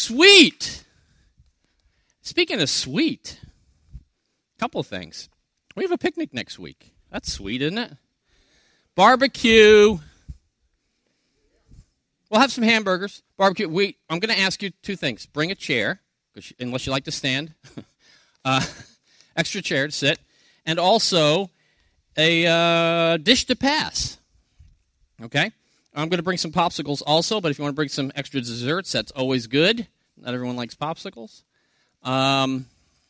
Sweet. Speaking of sweet, a couple of things. We have a picnic next week. That's sweet, isn't it? Barbecue. We'll have some hamburgers. Barbecue. I'm going to ask you two things. Bring a chair, unless you like to stand. Extra chair to sit. And also a dish to pass. Okay? I'm going to bring some popsicles also, but if you want to bring some extra desserts, that's always good. Not everyone likes popsicles. And,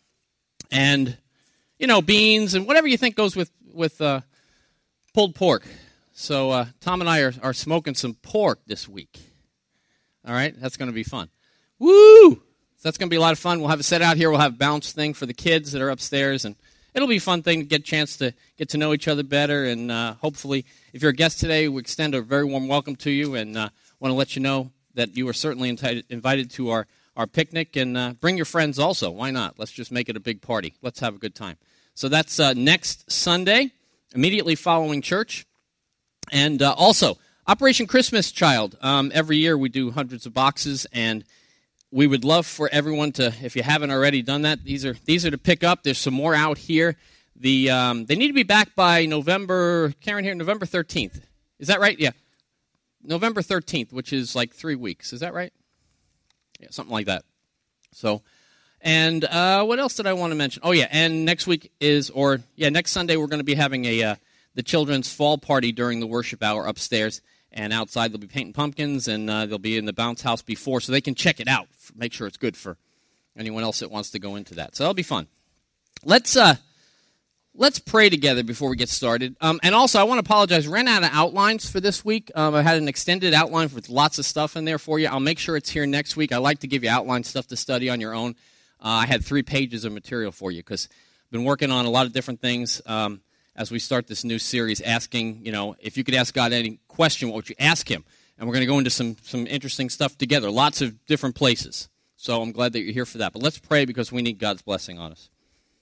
beans and whatever you think goes with pulled pork. So Tom and I are smoking some pork this week. All right? That's going to be fun. Woo! So that's going to be a lot of fun. We'll have it set out here. We'll have a bounce thing for the kids that are upstairs, and it'll be a fun thing to get a chance to get to know each other better. And hopefully, if you're a guest today, we extend a very warm welcome to you and want to let you know that you are certainly invited to our picnic. And bring your friends also. Why not? Let's just make it a big party. Let's have a good time. So that's next Sunday, immediately following church. And also, Operation Christmas Child. Every year we do hundreds of boxes, and we would love for everyone to, if you haven't already done that, these are to pick up. There's some more out here. They need to be back by November 13th. Is that right? Yeah. November 13th, which is like 3 weeks. Is that right? Yeah, something like that. So, and what else did I want to mention? Oh, yeah, and next Sunday we're going to be having the children's fall party during the worship hour upstairs. And outside they'll be painting pumpkins, and they'll be in the bounce house before, so they can check it out, make sure it's good for anyone else that wants to go into that. So that'll be fun. Let's pray together before we get started. And also, I want to apologize. Ran out of outlines for this week. I had an extended outline with lots of stuff in there for you. I'll make sure it's here next week. I like to give you outline stuff to study on your own. I had 3 pages of material for you because I've been working on a lot of different things. As we start this new series, asking, if you could ask God any question, what would you ask him? And we're going to go into some interesting stuff together, lots of different places. So I'm glad that you're here for that. But let's pray because we need God's blessing on us.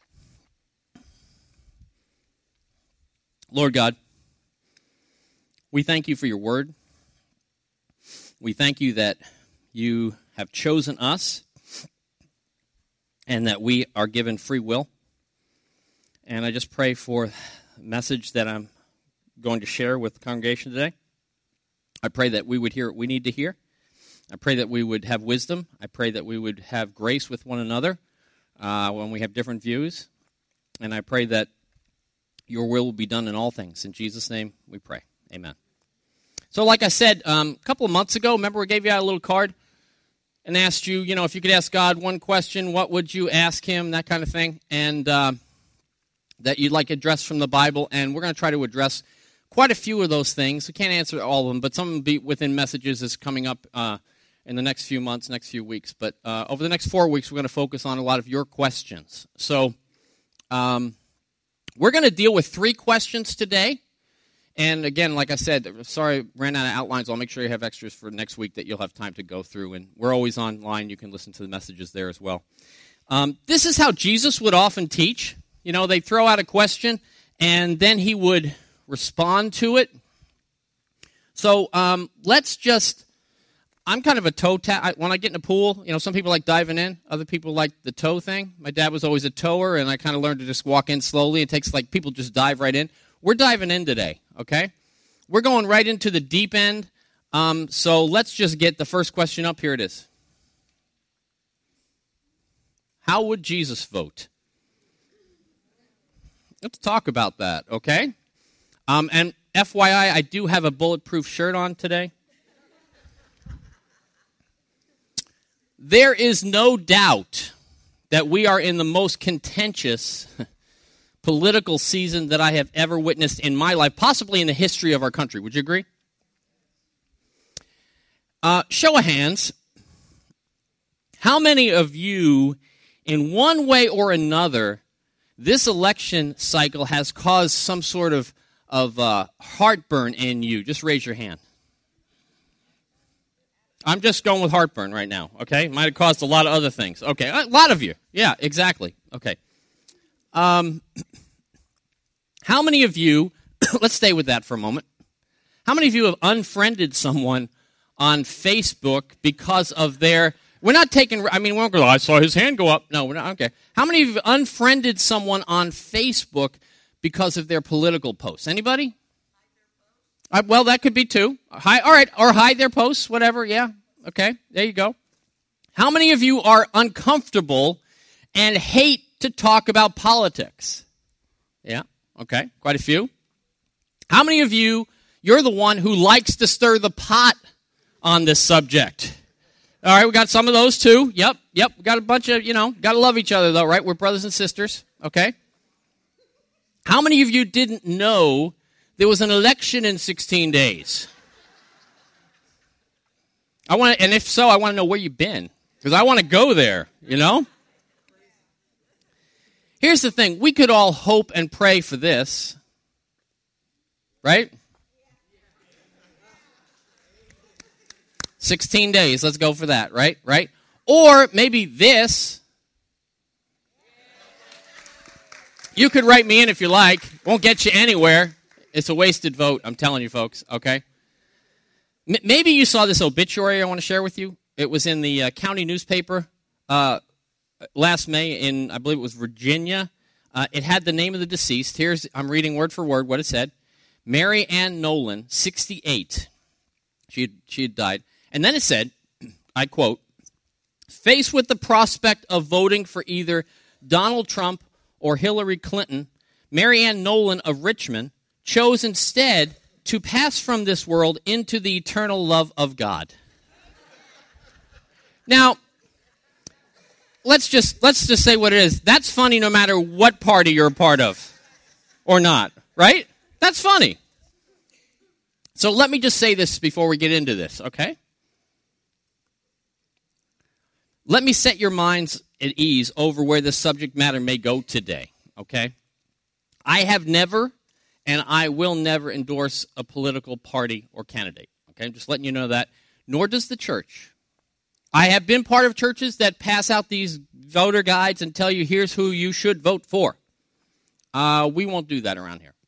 Lord God, we thank you for your word. We thank you that you have chosen us and that we are given free will. And I just pray for message that I'm going to share with the congregation today. I pray that we would hear what we need to hear. I pray that we would have wisdom. I pray that we would have grace with one another when we have different views. And I pray that your will be done in all things. In Jesus' name we pray. Amen. So like I said, a couple of months ago, remember we gave you out a little card and asked you, if you could ask God one question, what would you ask him, that kind of thing. And that you'd like addressed from the Bible, and we're going to try to address quite a few of those things. We can't answer all of them, but some will be within messages that's coming up in the next few months, next few weeks. But over the next 4 weeks, we're going to focus on a lot of your questions. So we're going to deal with 3 questions today. And again, like I said, sorry, ran out of outlines. I'll make sure you have extras for next week that you'll have time to go through. And we're always online. You can listen to the messages there as well. This is how Jesus would often teach. They throw out a question, and then he would respond to it. So I'm kind of a toe tap. When I get in a pool, some people like diving in. Other people like the toe thing. My dad was always a tower, and I kind of learned to just walk in slowly. It takes people just dive right in. We're diving in today, okay? We're going right into the deep end. So let's just get the first question up. Here it is. How would Jesus vote? Let's talk about that, okay? And FYI, I do have a bulletproof shirt on today. There is no doubt that we are in the most contentious political season that I have ever witnessed in my life, possibly in the history of our country. Would you agree? Show of hands. How many of you, in one way or another, this election cycle has caused some sort of heartburn in you? Just raise your hand. I'm just going with heartburn right now, okay? Might have caused a lot of other things. Okay, a lot of you. Yeah, exactly. Okay. How many of you, let's stay with that for a moment. How many of you have unfriended someone on Facebook because of their We're not taking, we won't go, I saw his hand go up. No, we're not, okay. How many of you have unfriended someone on Facebook because of their political posts? Anybody? Well, that could be too. All right, or hide their posts, whatever, yeah. Okay, there you go. How many of you are uncomfortable and hate to talk about politics? Yeah, okay, quite a few. How many of you're the one who likes to stir the pot on this subject? All right, we got some of those too. Yep, we got a bunch of, got to love each other though, right? We're brothers and sisters, okay? How many of you didn't know there was an election in 16 days? And if so, I want to know where you've been, because I want to go there, Here's the thing. We could all hope and pray for this, right? 16 days, let's go for that, right? Or maybe this. You could write me in if you like. Won't get you anywhere. It's a wasted vote, I'm telling you folks, okay? Maybe you saw this obituary I want to share with you. It was in the county newspaper last May in, I believe it was Virginia. It had the name of the deceased. I'm reading word for word what it said. Mary Ann Nolan, 68. She had died. And then it said, I quote, faced with the prospect of voting for either Donald Trump or Hillary Clinton, Mary Ann Nolan of Richmond chose instead to pass from this world into the eternal love of God. Now, let's just say what it is. That's funny no matter what party you're a part of or not, right? That's funny. So let me just say this before we get into this, okay? Let me set your minds at ease over where this subject matter may go today, okay? I have never and I will never endorse a political party or candidate, okay? I'm just letting you know that. Nor does the church. I have been part of churches that pass out these voter guides and tell you here's who you should vote for. We won't do that around here.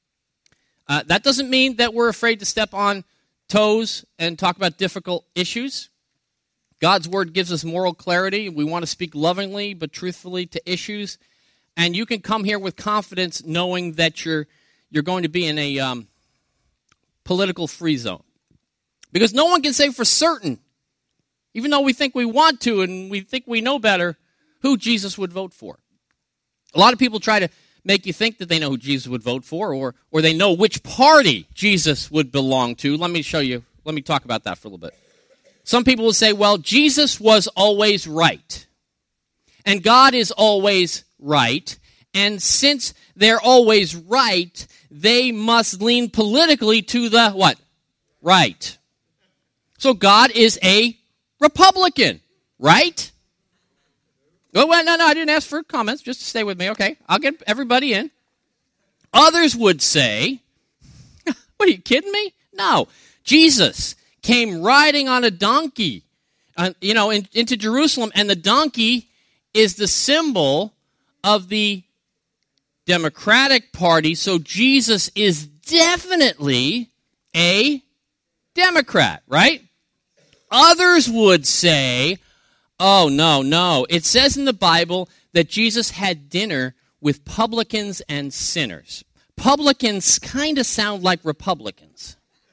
That doesn't mean that we're afraid to step on toes and talk about difficult issues. God's word gives us moral clarity. We want to speak lovingly but truthfully to issues. And you can come here with confidence knowing that you're going to be in a political free zone. Because no one can say for certain, even though we think we want to and we think we know better, who Jesus would vote for. A lot of people try to make you think that they know who Jesus would vote for or they know which party Jesus would belong to. Let me talk about that for a little bit. Some people will say, well, Jesus was always right. And God is always right. And since they're always right, they must lean politically to the what? Right. So God is a Republican, right? Oh, well, no, I didn't ask for comments. Just stay with me, okay? I'll get everybody in. Others would say, what, are you kidding me? No. Jesus came riding on a donkey, into Jerusalem, and the donkey is the symbol of the Democratic Party, so Jesus is definitely a Democrat, right? Others would say, oh, no. It says in the Bible that Jesus had dinner with publicans and sinners. Publicans kind of sound like Republicans.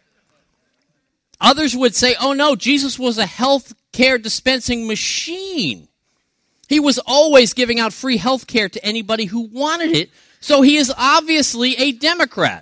Others would say, oh no, Jesus was a health care dispensing machine. He was always giving out free health care to anybody who wanted it, so he is obviously a Democrat.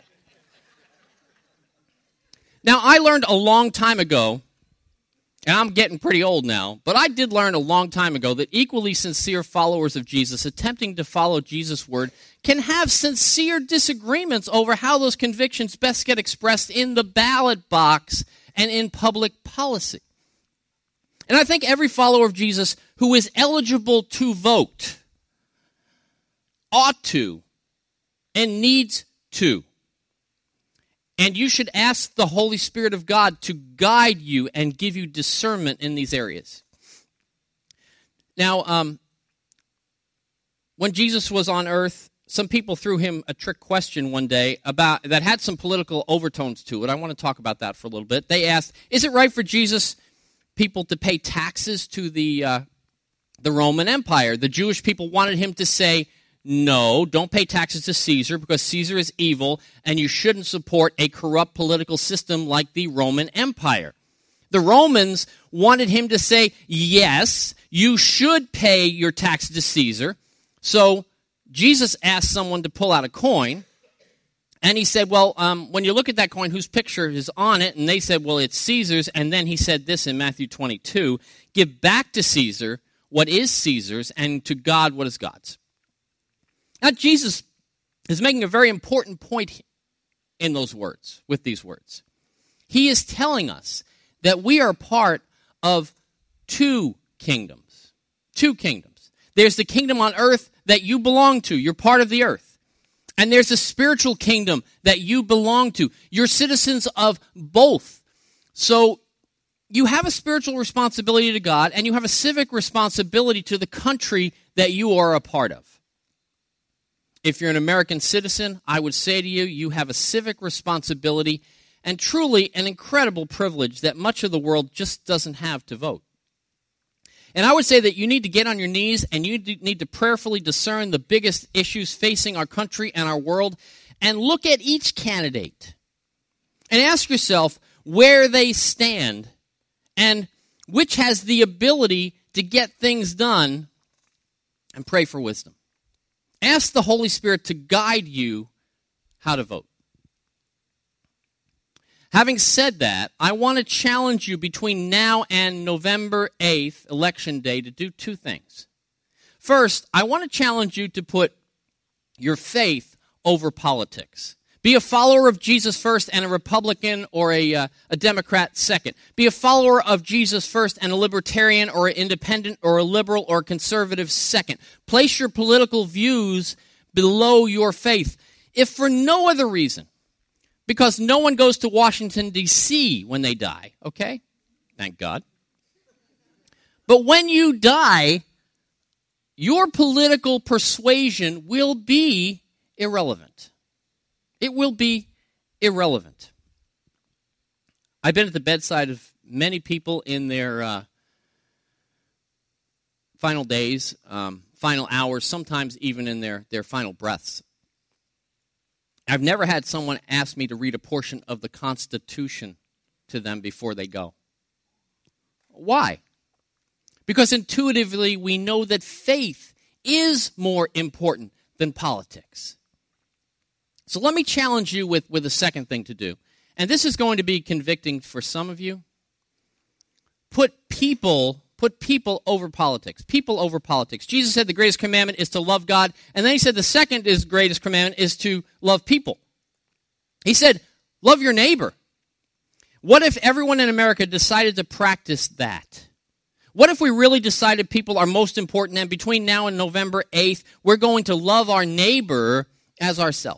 Now, I learned a long time ago, and I'm getting pretty old now, but I did learn a long time ago that equally sincere followers of Jesus attempting to follow Jesus' word can have sincere disagreements over how those convictions best get expressed in the ballot box and in public policy. And I think every follower of Jesus who is eligible to vote ought to and needs to. And you should ask the Holy Spirit of God to guide you and give you discernment in these areas. Now, when Jesus was on earth, some people threw him a trick question one day that had some political overtones to it. I want to talk about that for a little bit. They asked, is it right for Jesus people to pay taxes to the Roman Empire. The Jewish people wanted him to say, no, don't pay taxes to Caesar because Caesar is evil and you shouldn't support a corrupt political system like the Roman Empire. The Romans wanted him to say, yes, you should pay your tax to Caesar. So Jesus asked someone to pull out a coin, and he said, well, when you look at that coin, whose picture is on it? And they said, well, it's Caesar's. And then he said this in Matthew 22, give back to Caesar what is Caesar's, and to God what is God's. Now, Jesus is making a very important point in those words, with these words. He is telling us that we are part of two kingdoms. Two kingdoms. There's the kingdom on earth that you belong to. You're part of the earth. And there's a spiritual kingdom that you belong to. You're citizens of both. So you have a spiritual responsibility to God, and you have a civic responsibility to the country that you are a part of. If you're an American citizen, I would say to you, you have a civic responsibility and truly an incredible privilege that much of the world just doesn't have to vote. And I would say that you need to get on your knees and you need to prayerfully discern the biggest issues facing our country and our world and look at each candidate and ask yourself where they stand and which has the ability to get things done, and pray for wisdom. Ask the Holy Spirit to guide you how to vote. Having said that, I want to challenge you between now and November 8th, Election Day, to do two things. First, I want to challenge you to put your faith over politics. Be a follower of Jesus first and a Republican or a Democrat second. Be a follower of Jesus first and a libertarian or an independent or a liberal or a conservative second. Place your political views below your faith, if for no other reason. Because no one goes to Washington, D.C. when they die, okay? Thank God. But when you die, your political persuasion will be irrelevant. It will be irrelevant. I've been at the bedside of many people in their final days, final hours, sometimes even in their final breaths. I've never had someone ask me to read a portion of the Constitution to them before they go. Why? Because intuitively we know that faith is more important than politics. So let me challenge you with a second thing to do. And this is going to be convicting for some of you. Put people over politics. People over politics. Jesus said the greatest commandment is to love God. And then he said the second greatest commandment is to love people. He said, love your neighbor. What if everyone in America decided to practice that? What if we really decided people are most important and between now and November 8th, we're going to love our neighbor as ourselves?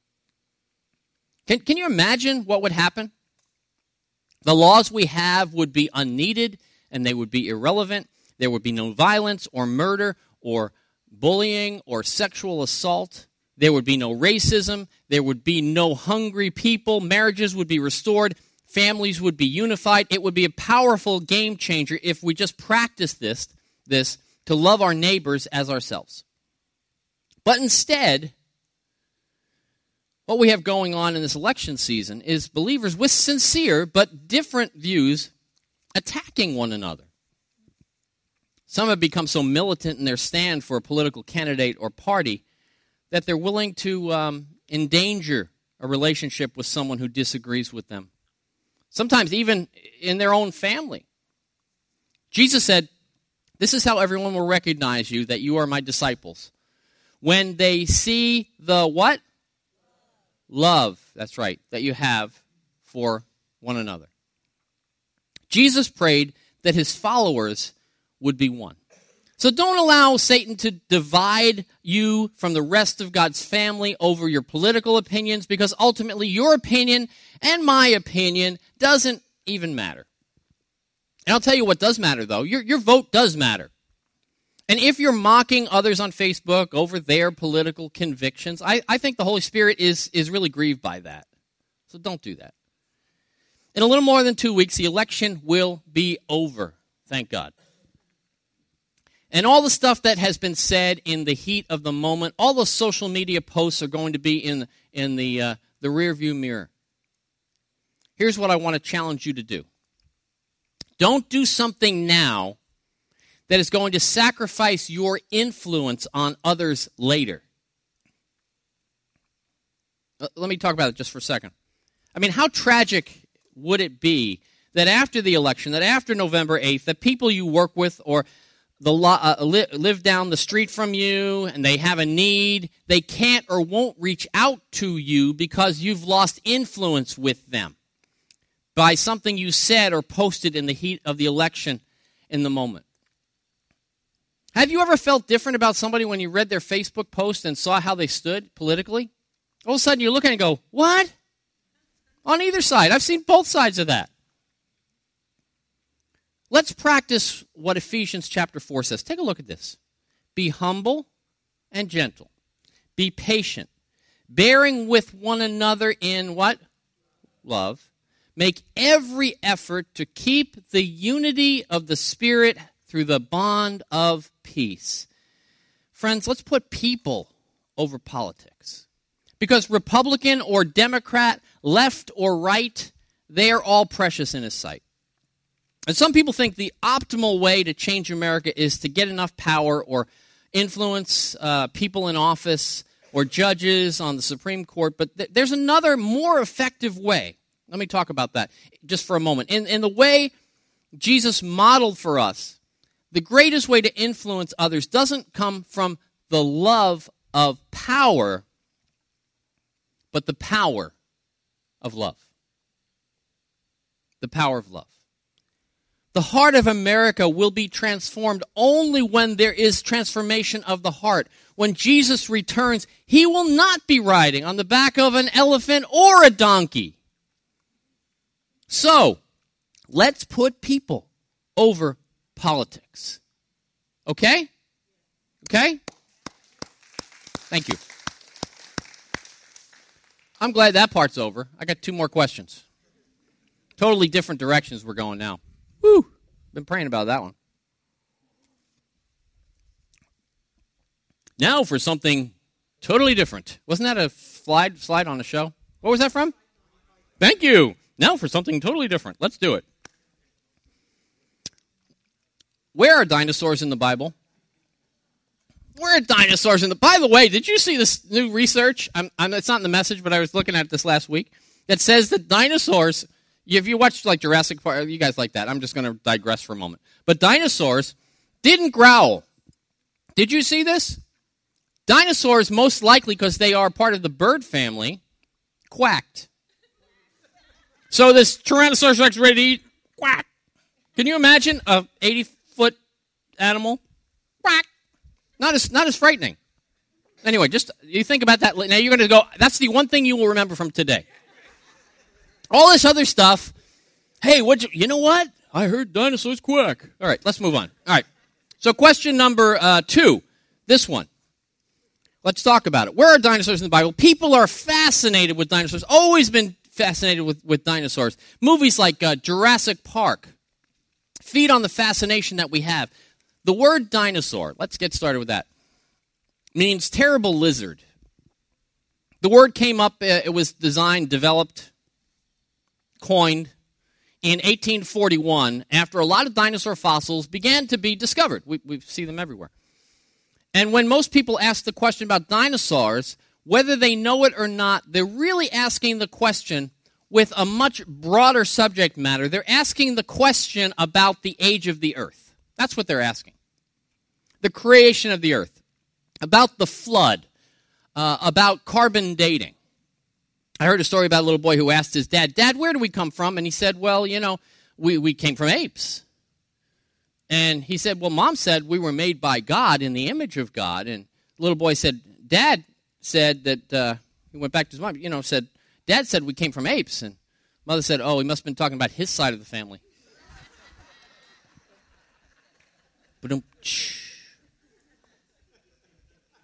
Can you imagine what would happen? The laws we have would be unneeded and they would be irrelevant. There would be no violence or murder or bullying or sexual assault. There would be no racism. There would be no hungry people. Marriages would be restored. Families would be unified. It would be a powerful game changer if we just practice this to love our neighbors as ourselves. But instead, what we have going on in this election season is believers with sincere but different views attacking one another. Some have become so militant in their stand for a political candidate or party that they're willing to endanger a relationship with someone who disagrees with them. Sometimes even in their own family. Jesus said, this is how everyone will recognize you, that you are my disciples. When they see the what? Love, that's right, that you have for one another. Jesus prayed that his followers would be one. So don't allow Satan to divide you from the rest of God's family over your political opinions, because ultimately your opinion and my opinion doesn't even matter. And I'll tell you what does matter, though. Your vote does matter. And if you're mocking others on Facebook over their political convictions, I think the Holy Spirit is really grieved by that. So don't do that. In a little more than 2 weeks, the election will be over. Thank God. And all the stuff that has been said in the heat of the moment, all the social media posts are going to be in the rearview mirror. Here's what I want to challenge you to do. Don't do something now that is going to sacrifice your influence on others later. Let me talk about it just for a second. I mean, how tragic would it be that after the election, that after November 8th, that people you work with or live down the street from you and they have a need, they can't or won't reach out to you because you've lost influence with them by something you said or posted in the heat of the election in the moment. Have you ever felt different about somebody when you read their Facebook post and saw how they stood politically? All of a sudden you look at it and go, what? On either side. I've seen both sides of that. Let's practice what Ephesians chapter 4 says. Take a look at this. Be humble and gentle. Be patient. Bearing with one another in what? Love. Make every effort to keep the unity of the Spirit through the bond of peace. Friends, let's put people over politics. Because Republican or Democrat, left or right, they are all precious in His sight. And some people think the optimal way to change America is to get enough power or influence people in office or judges on the Supreme Court. But there's another more effective way. Let me talk about that just for a moment. In the way Jesus modeled for us, the greatest way to influence others doesn't come from the love of power, but the power of love. The power of love. The heart of America will be transformed only when there is transformation of the heart. When Jesus returns, He will not be riding on the back of an elephant or a donkey. So, let's put people over politics. Okay? Okay? Thank you. I'm glad that part's over. I got 2 more questions. Totally different directions we're going now. Woo! Been praying about that one. Now for something totally different. Wasn't that a slide on the show? What was that from? Thank you. Now for something totally different. Let's do it. Where are dinosaurs in the Bible? Where are dinosaurs in the... By the way, did you see this new research? It's not in the message, but I was looking at it this last week. That says that dinosaurs... If you watched like Jurassic Park, you guys like that. I'm just going to digress for a moment. But dinosaurs didn't growl. Did you see this? Dinosaurs, most likely because they are part of the bird family, quacked. So this Tyrannosaurus Rex ready to eat, quack. Can you imagine a 80-foot animal? Quack. Not as frightening. Anyway, just you think about that. Now you're going to go, that's the one thing you will remember from today. All this other stuff, hey, you know what? I heard dinosaurs quack. All right, let's move on. All right, so question number 2, this one. Let's talk about it. Where are dinosaurs in the Bible? People are fascinated with dinosaurs, always been fascinated with dinosaurs. Movies like Jurassic Park feed on the fascination that we have. The word dinosaur, let's get started with that, means terrible lizard. The word came up, it was designed, developed, coined in 1841 after a lot of dinosaur fossils began to be discovered. We see them everywhere. And when most people ask the question about dinosaurs, whether they know it or not, they're really asking the question with a much broader subject matter. They're asking the question about the age of the earth. That's what they're asking. The creation of the earth, about the flood, about carbon dating. I heard a story about a little boy who asked his dad, "Dad, where do we come from?" And he said, "Well, we came from apes." And he said, "Well, Mom said we were made by God in the image of God." And the little boy said, "Dad said that," he went back to his mom, said, "Dad said we came from apes." And Mother said, "Oh, he must have been talking about his side of the family."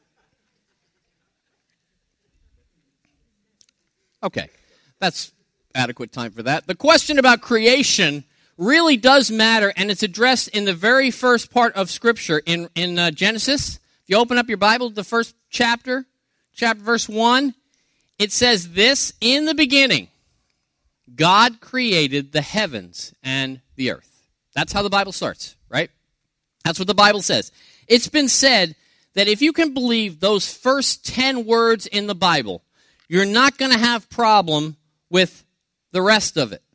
Okay, that's adequate time for that. The question about creation really does matter, and it's addressed in the very first part of Scripture in Genesis. If you open up your Bible, the first chapter verse 1, it says this: in the beginning, God created the heavens and the earth. That's how the Bible starts, right? That's what the Bible says. It's been said that if you can believe those first 10 words in the Bible, you're not going to have problem with the rest of it.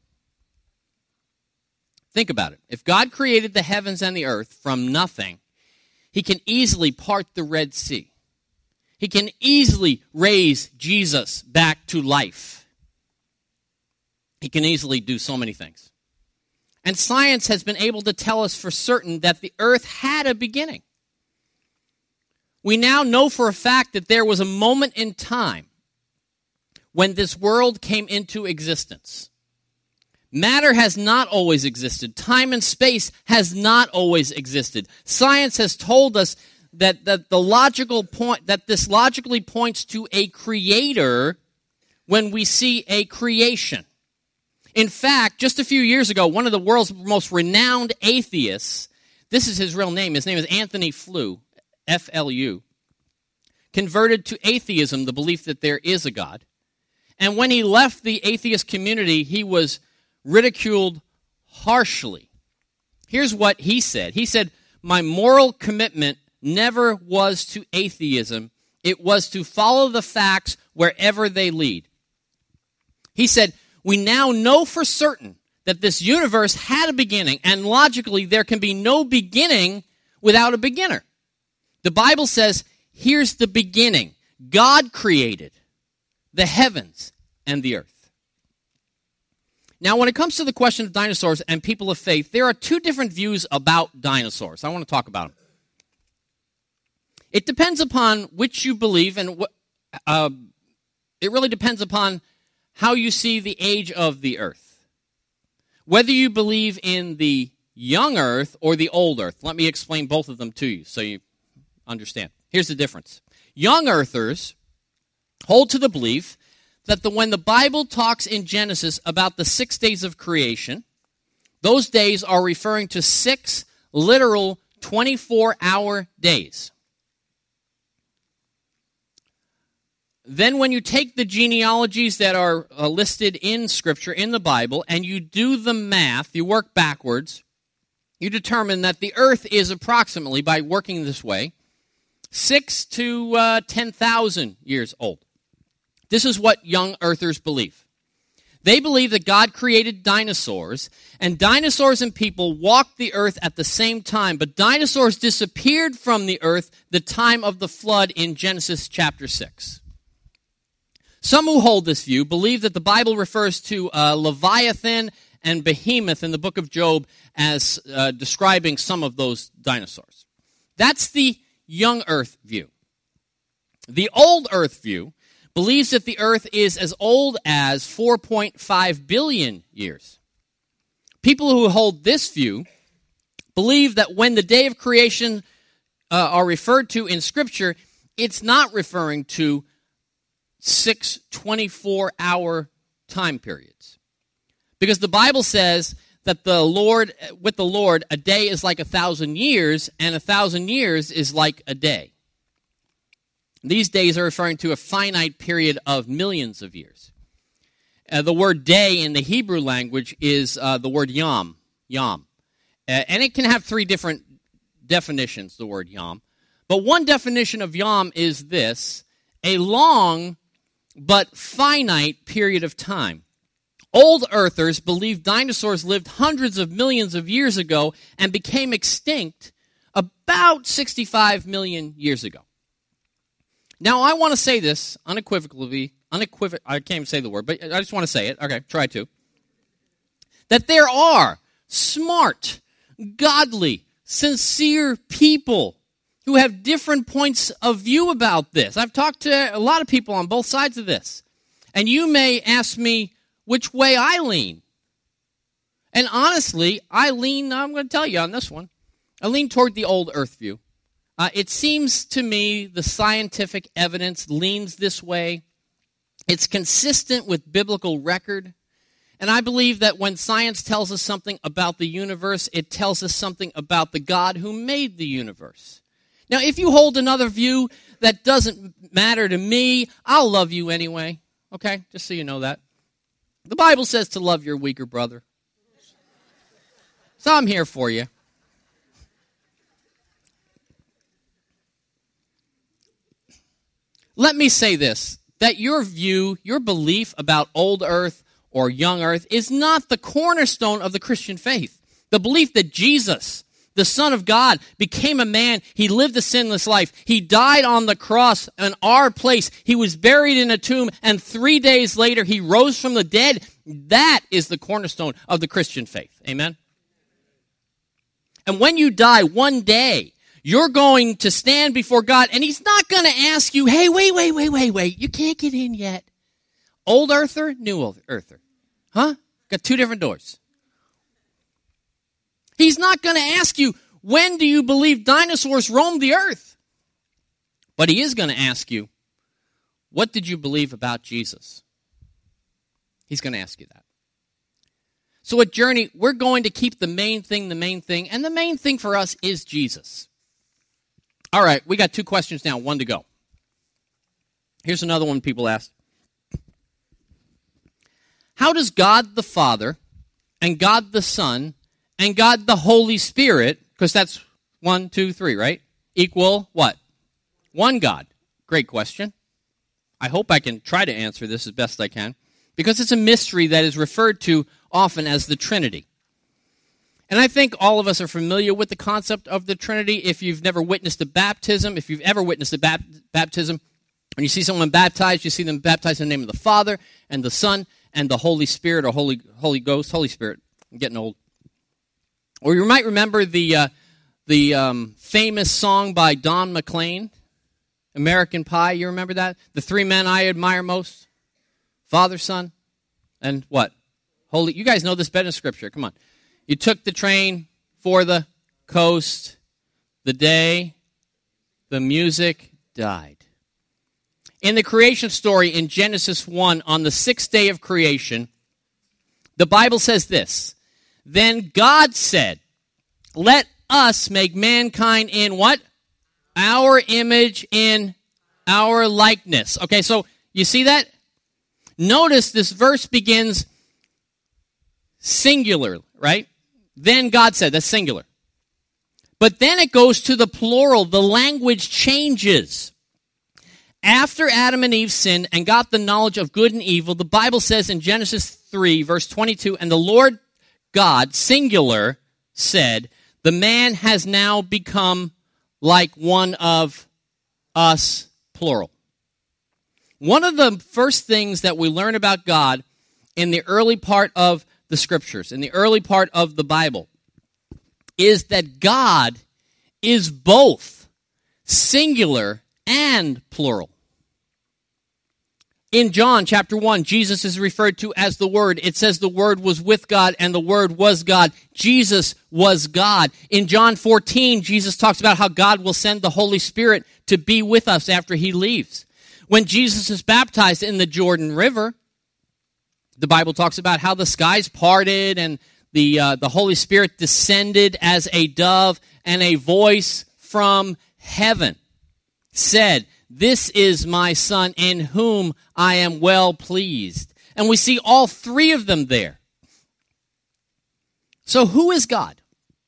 Think about it. If God created the heavens and the earth from nothing, he can easily part the Red Sea. He can easily raise Jesus back to life. He can easily do so many things. And science has been able to tell us for certain that the earth had a beginning. We now know for a fact that there was a moment in time when this world came into existence. Matter has not always existed. Time and space has not always existed. Science has told us that this logically points to a creator when we see a creation. In fact, just a few years ago, one of the world's most renowned atheists, this is his real name, his name is Anthony Flew, F-L-U, converted to atheism, the belief that there is a God. And when he left the atheist community, he was ridiculed harshly. Here's what he said. He said, "My moral commitment never was to atheism. It was to follow the facts wherever they lead." He said, "We now know for certain that this universe had a beginning, and logically there can be no beginning without a beginner. The Bible says, here's the beginning. God created the heavens and the earth." Now, when it comes to the question of dinosaurs and people of faith, there are two different views about dinosaurs. I want to talk about them. It depends upon which you believe, and it really depends upon how you see the age of the earth. Whether you believe in the young earth or the old earth. Let me explain both of them to you so you understand. Here's the difference. Young earthers hold to the belief that when the Bible talks in Genesis about the 6 days of creation, those days are referring to 6 literal 24-hour days. Then when you take the genealogies that are listed in Scripture, in the Bible, and you do the math, you work backwards, you determine that the earth is approximately, by working this way, 6 to 10,000 years old. This is what young earthers believe. They believe that God created dinosaurs, and dinosaurs and people walked the earth at the same time, but dinosaurs disappeared from the earth the time of the flood in Genesis chapter 6. Some who hold this view believe that the Bible refers to Leviathan and Behemoth in the book of Job as describing some of those dinosaurs. That's the young earth view. The old earth view believes that the earth is as old as 4.5 billion years. People who hold this view believe that when the day of creation are referred to in Scripture, it's not referring to 6 24-hour time periods. Because the Bible says that with the Lord, a day is like 1,000 years, and 1,000 years is like a day. These days are referring to a finite period of millions of years. The word day in the Hebrew language is the word yom. And it can have 3 different definitions, the word yom. But one definition of yom is this: a long but finite period of time. Old earthers believe dinosaurs lived hundreds of millions of years ago and became extinct about 65 million years ago. Now, I want to say this unequivocally, I can't even say the word, but I just want to say it. Okay, try to. That there are smart, godly, sincere people who have different points of view about this. I've talked to a lot of people on both sides of this. And you may ask me which way I lean. And honestly, I'm going to tell you on this one, I lean toward the old earth view. It seems to me the scientific evidence leans this way. It's consistent with biblical record. And I believe that when science tells us something about the universe, it tells us something about the God who made the universe. Now, if you hold another view that doesn't matter to me, I'll love you anyway. Okay? Just so you know that. The Bible says to love your weaker brother. So I'm here for you. Let me say this, that your view, your belief about old earth or young earth is not the cornerstone of the Christian faith. The belief that Jesus, the Son of God, became a man. He lived a sinless life. He died on the cross in our place. He was buried in a tomb, and 3 days later he rose from the dead. That is the cornerstone of the Christian faith. Amen? And when you die one day, you're going to stand before God, and he's not going to ask you, hey, wait, you can't get in yet. Old earther, new earther. Huh? Got two different doors. He's not going to ask you, when do you believe dinosaurs roamed the earth? But he is going to ask you, what did you believe about Jesus? He's going to ask you that. So at Journey, we're going to keep the main thing, and the main thing for us is Jesus. All right, we got two questions now, one to go. Here's another one people asked. How does God the Father and God the Son and God the Holy Spirit, because that's 1, 2, 3, right? Equal what? One God. Great question. I hope I can try to answer this as best I can, because it's a mystery that is referred to often as the Trinity. And I think all of us are familiar with the concept of the Trinity. If you've never witnessed a baptism, if you've ever witnessed a baptism, when you see someone baptized, you see them baptized in the name of the Father and the Son and the Holy Spirit, or Holy Ghost, Holy Spirit. I'm getting old. Or you might remember the famous song by Don McLean, American Pie. You remember that? The three men I admire most: Father, Son, and what? Holy. You guys know this better than Scripture. Come on. You took the train for the coast. The day the music died. In the creation story in Genesis 1, on the sixth day of creation, the Bible says this: Then God said, let us make mankind in what? Our image, in our likeness. Okay, so you see that? Notice this verse begins singular, right? Then God said, that's singular. But then it goes to the plural. The language changes. After Adam and Eve sinned and got the knowledge of good and evil, the Bible says in Genesis 3, verse 22, and the Lord God, singular, said, the man has now become like one of us, plural. One of the first things that we learn about God in the early part of the Scriptures, in the early part of the Bible, is that God is both singular and plural. In John chapter 1, Jesus is referred to as the Word. It says the Word was with God and the Word was God. Jesus was God. In John 14, Jesus talks about how God will send the Holy Spirit to be with us after he leaves. When Jesus is baptized in the Jordan River, the Bible talks about how the skies parted and the Holy Spirit descended as a dove, and a voice from heaven said, this is my Son in whom I am well pleased. And we see all three of them there. So who is God?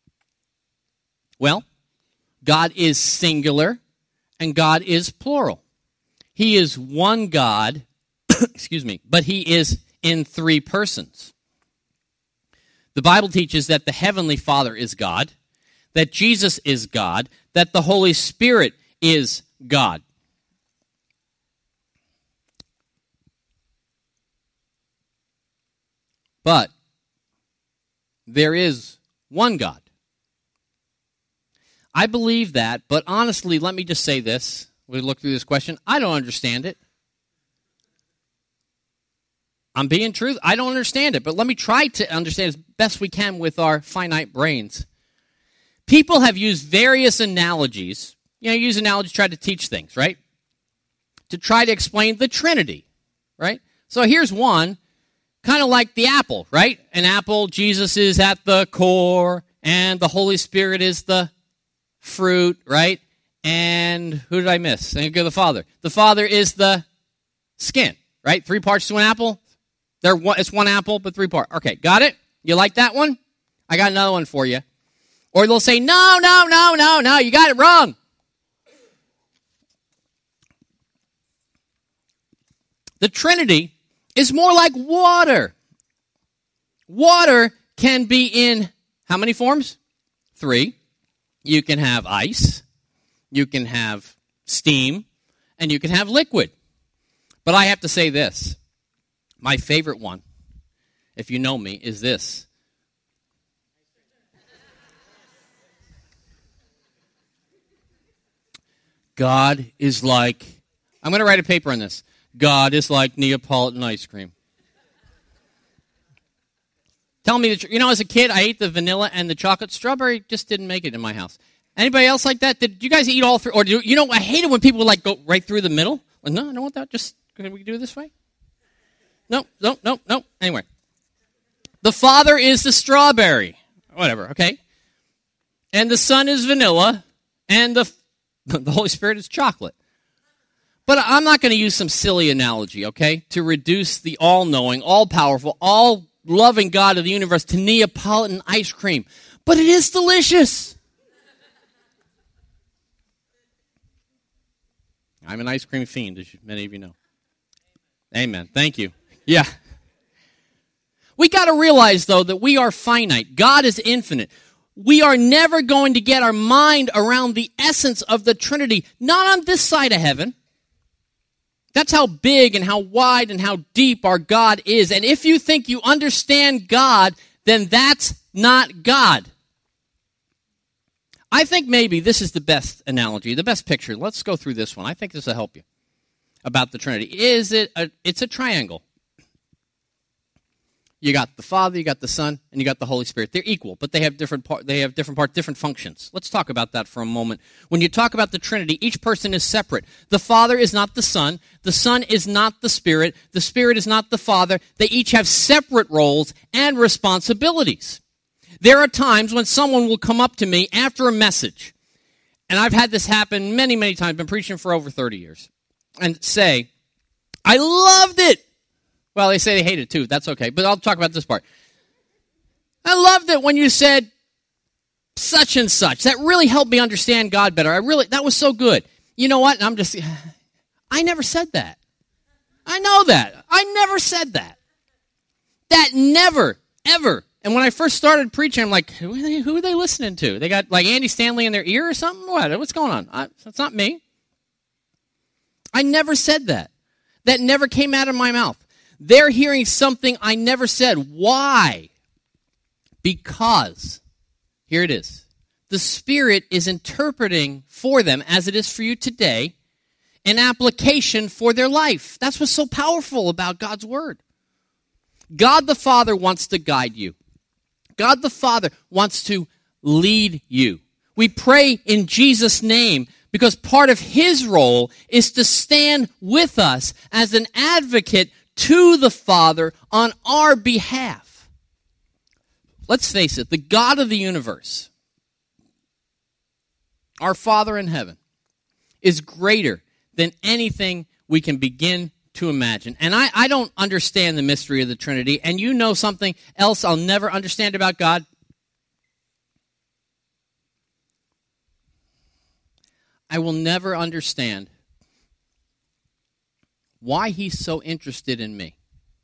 Well, God is singular and God is plural. He is one God, excuse me, but he is in three persons. The Bible teaches that the Heavenly Father is God, that Jesus is God, that the Holy Spirit is God. But there is one God. I believe that, but honestly, let me just say this. We look through this question. I don't understand it. I'm being true. I don't understand it, but let me try to understand as best we can with our finite brains. People have used various analogies. Use analogies to try to teach things, right? To try to explain the Trinity. right? So here's one, kind of like the apple, right? An apple, Jesus is at the core, and the Holy Spirit is the fruit, right? And who did I miss? Thank you, the Father. The Father is the skin, right? 3 parts to an apple. It's one apple, but 3 parts. Okay, got it? You like that one? I got another one for you. Or they'll say, no, you got it wrong. The Trinity is more like water. Water can be in how many forms? 3. You can have ice, you can have steam, and you can have liquid. But I have to say this. My favorite one, if you know me, is this. God is like, I'm going to write a paper on this. God is like Neapolitan ice cream. Tell me, as a kid, I ate the vanilla and the chocolate. Strawberry just didn't make it in my house. Anybody else like that? Did you guys eat all 3? Or I hate it when people go right through the middle. Like, no, I don't want that. Just, can we do it this way? No. Anyway. The Father is the strawberry. Whatever, okay? And the Son is vanilla. And the Holy Spirit is chocolate. But I'm not going to use some silly analogy, okay, to reduce the all-knowing, all-powerful, all-loving God of the universe to Neapolitan ice cream. But it is delicious. I'm an ice cream fiend, as many of you know. Amen. Thank you. Yeah. We got to realize, though, that we are finite. God is infinite. We are never going to get our mind around the essence of the Trinity, not on this side of heaven. That's how big and how wide and how deep our God is. And if you think you understand God, then that's not God. I think maybe this is the best analogy, the best picture. Let's go through this one. I think this will help you about the Trinity. It's a triangle. You got the Father, you got the Son, and you got the Holy Spirit. They're equal, but they have different functions. Let's talk about that for a moment. When you talk about the Trinity, each person is separate. The Father is not the Son is not the Spirit is not the Father. They each have separate roles and responsibilities. There are times when someone will come up to me after a message, and I've had this happen many, many times. I've been preaching for over 30 years, and say, I loved it. Well, they say they hate it too. That's okay. But I'll talk about this part. I loved it when you said such and such. That really helped me understand God better. That was so good. You know what? I never said that. I know that. I never said that. That never, ever. And when I first started preaching, I'm like, who are they listening to? They got like Andy Stanley in their ear or something? What's going on? That's not me. I never said that. That never came out of my mouth. They're hearing something I never said. Why? Because, here it is, the Spirit is interpreting for them, as it is for you today, an application for their life. That's what's so powerful about God's Word. God the Father wants to guide you. God the Father wants to lead you. We pray in Jesus' name because part of His role is to stand with us as an advocate to the Father on our behalf. Let's face it, the God of the universe, our Father in heaven, is greater than anything we can begin to imagine. And I don't understand the mystery of the Trinity, and you know something else I'll never understand about God? I will never understand why He's so interested in me.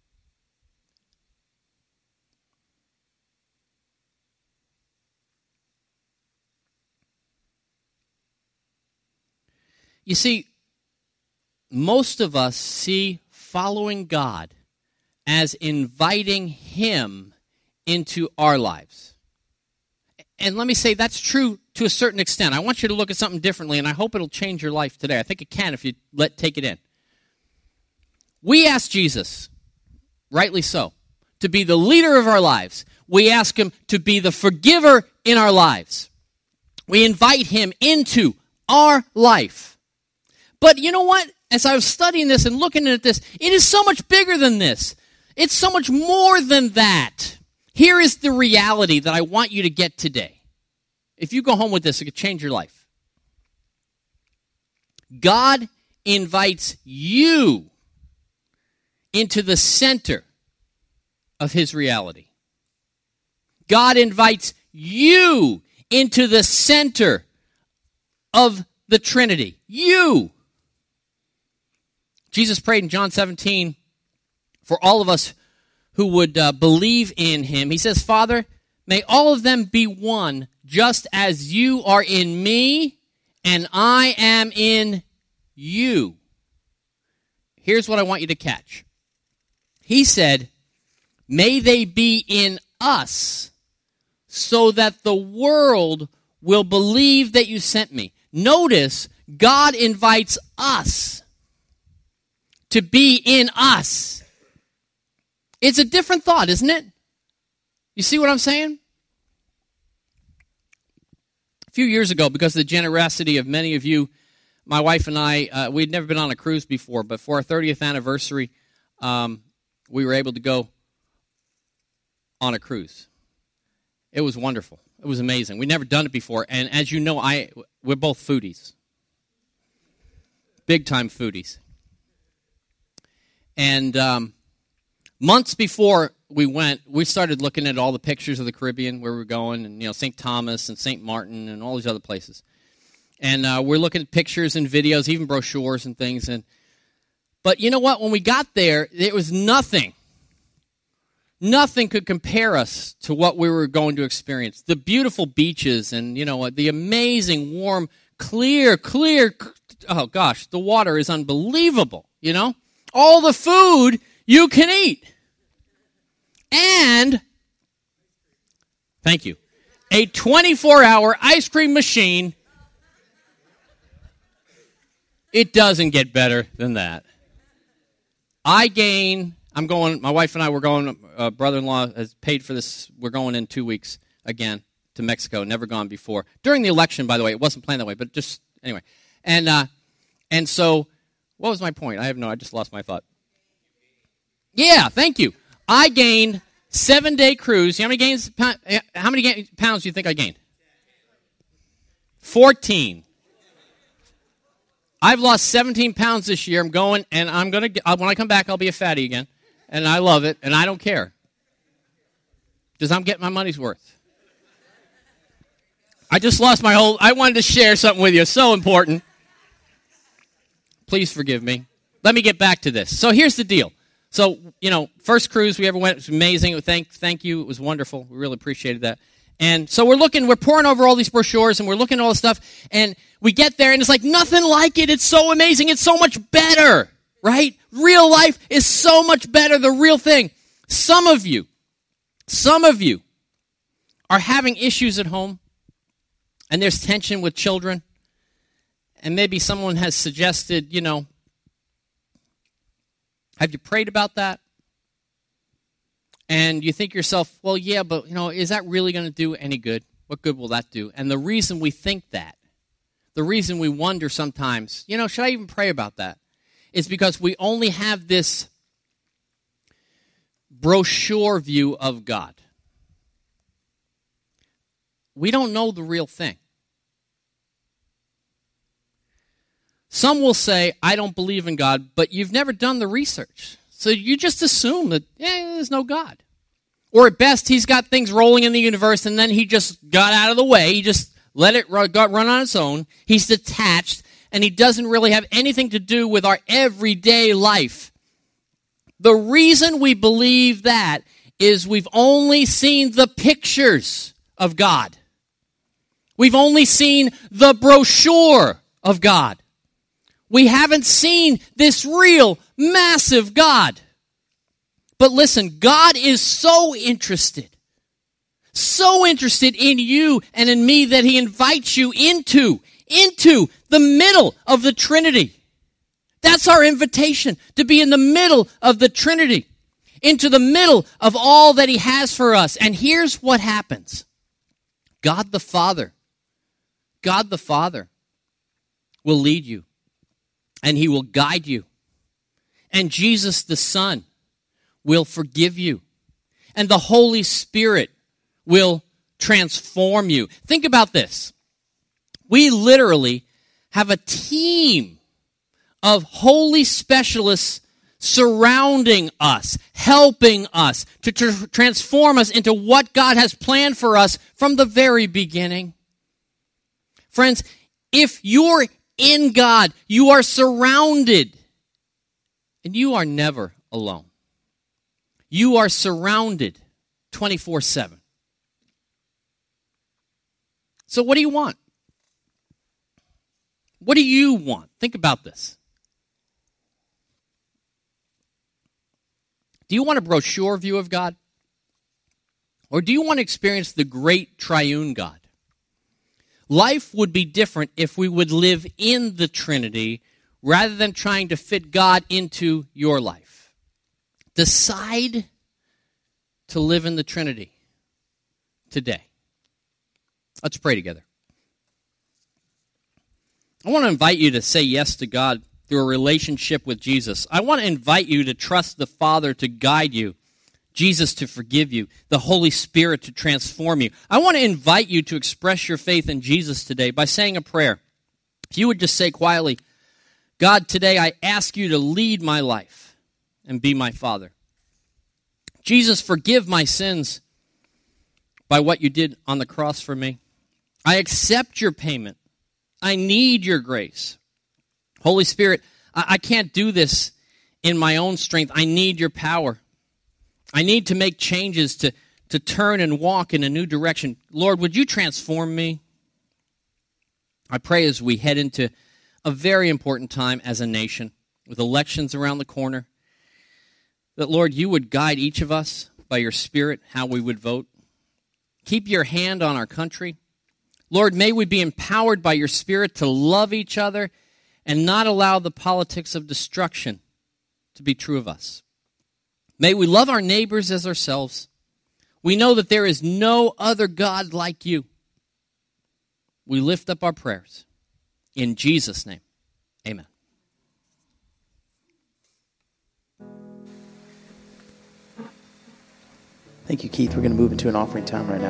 You see, most of us see following God as inviting Him into our lives. And let me say that's true to a certain extent. I want you to look at something differently, and I hope it'll change your life today. I think it can if you take it in. We ask Jesus, rightly so, to be the leader of our lives. We ask Him to be the forgiver in our lives. We invite Him into our life. But you know what? as I was studying this and looking at this, it is so much bigger than this. It's so much more than that. Here is the reality that I want you to get today. If you go home with this, it could change your life. God invites you into the center of his reality. God invites you into the center of the Trinity. You. Jesus prayed in John 17 for all of us who would believe in him. He says, Father, may all of them be one, just as you are in me and I am in you. Here's what I want you to catch. He said, may they be in us so that the world will believe that you sent me. Notice, God invites us to be in us. It's a different thought, isn't it? You see what I'm saying? A few years ago, because of the generosity of many of you, my wife and I, we'd never been on a cruise before, but for our 30th anniversary, we were able to go on a cruise. It was wonderful. It was amazing. We'd never done it before, and as you know, we're both foodies. Big-time foodies. And months before we went, we started looking at all the pictures of the Caribbean where we were going, and St. Thomas and St. Martin and all these other places. And we're looking at pictures and videos, even brochures and things. But you know what? When we got there, it was nothing. Nothing could compare us to what we were going to experience. The beautiful beaches and, the amazing, warm, clear, oh gosh, the water is unbelievable, All the food you can eat. And, thank you, a 24-hour ice cream machine. It doesn't get better than that. My wife and I were going, brother-in-law has paid for this. We're going in 2 weeks again to Mexico. Never gone before. During the election, by the way. It wasn't planned that way, but just, anyway. And so, what was my point? I just lost my thought. Yeah, thank you. I gained 7-day cruise. How many pounds do you think I gained? 14. I've lost 17 pounds this year. I'm going, and when I come back, I'll be a fatty again. And I love it, and I don't care. Because I'm getting my money's worth. I just lost I wanted to share something with you. It's so important. Please forgive me. Let me get back to this. So here's the deal. So, first cruise we ever went, it was amazing. Thank you. It was wonderful. We really appreciated that. And so we're pouring over all these brochures, and we're looking at all this stuff, and we get there, and it's like nothing like it. It's so amazing. It's so much better, right? Real life is so much better, the real thing. Some of you are having issues at home, and there's tension with children, and maybe someone has suggested, have you prayed about that? And you think to yourself, well, yeah, but, is that really going to do any good? What good will that do? And the reason we think that, the reason we wonder sometimes, should I even pray about that? Is because we only have this brochure view of God. We don't know the real thing. Some will say, I don't believe in God, but you've never done the research. So you just assume that, there's no God. Or at best, he's got things rolling in the universe, and then he just got out of the way. He just let it run on its own. He's detached, and he doesn't really have anything to do with our everyday life. The reason we believe that is we've only seen the pictures of God. We've only seen the brochure of God. We haven't seen this real, massive God. But listen, God is so interested in you and in me that he invites you into the middle of the Trinity. That's our invitation, to be in the middle of the Trinity, into the middle of all that he has for us. And here's what happens. God the Father will lead you. and he will guide you. And Jesus the Son will forgive you. And the Holy Spirit will transform you. Think about this. We literally have a team of holy specialists surrounding us, helping us to transform us into what God has planned for us from the very beginning. Friends, if you're in God, you are surrounded, and you are never alone. You are surrounded 24/7. So what do you want? What do you want? Think about this. Do you want a brochure view of God? Or do you want to experience the great triune God? Life would be different if we would live in the Trinity rather than trying to fit God into your life. Decide to live in the Trinity today. Let's pray together. I want to invite you to say yes to God through a relationship with Jesus. I want to invite you to trust the Father to guide you, Jesus to forgive you, the Holy Spirit to transform you. I want to invite you to express your faith in Jesus today by saying a prayer. If you would just say quietly, God, today I ask you to lead my life and be my Father. Jesus, forgive my sins by what you did on the cross for me. I accept your payment. I need your grace. Holy Spirit, I can't do this in my own strength. I need your power. I need to make changes to turn and walk in a new direction. Lord, would you transform me? I pray as we head into a very important time as a nation with elections around the corner, that, Lord, you would guide each of us by your Spirit how we would vote. Keep your hand on our country. Lord, may we be empowered by your Spirit to love each other and not allow the politics of destruction to be true of us. May we love our neighbors as ourselves. We know that there is no other God like you. We lift up our prayers. In Jesus' name, amen. Thank you, Keith. We're going to move into an offering time right now.